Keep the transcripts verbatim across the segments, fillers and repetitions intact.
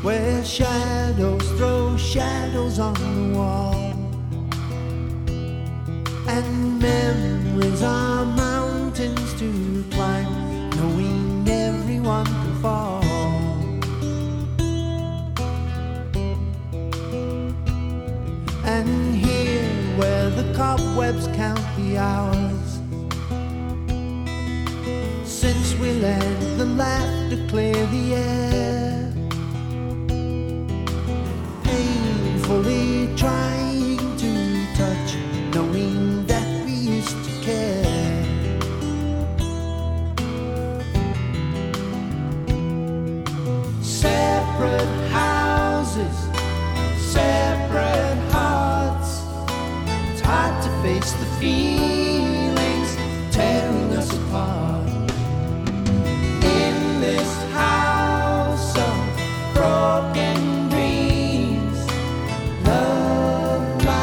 where shadows throw shadows on the wall, and memories are mountains to climb, knowing everyone can fall. And here where the cobwebs count the hours, since we let the laughter clear the air, painfully trying to touch, knowing that we used to care. Separate houses, separate hearts, it's hard to face the feelings tearing us apart. In this house of broken dreams, love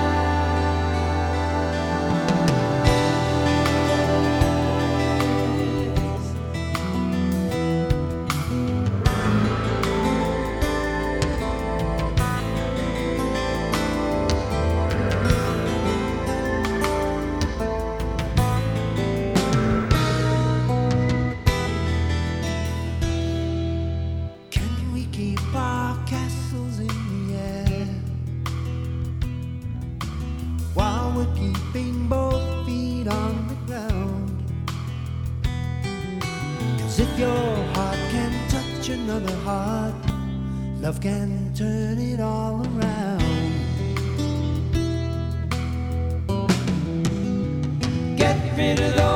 keep our castles in the air while we're keeping both feet on the ground. 'Cause if your heart can touch another heart, love can turn it all around. Get rid of those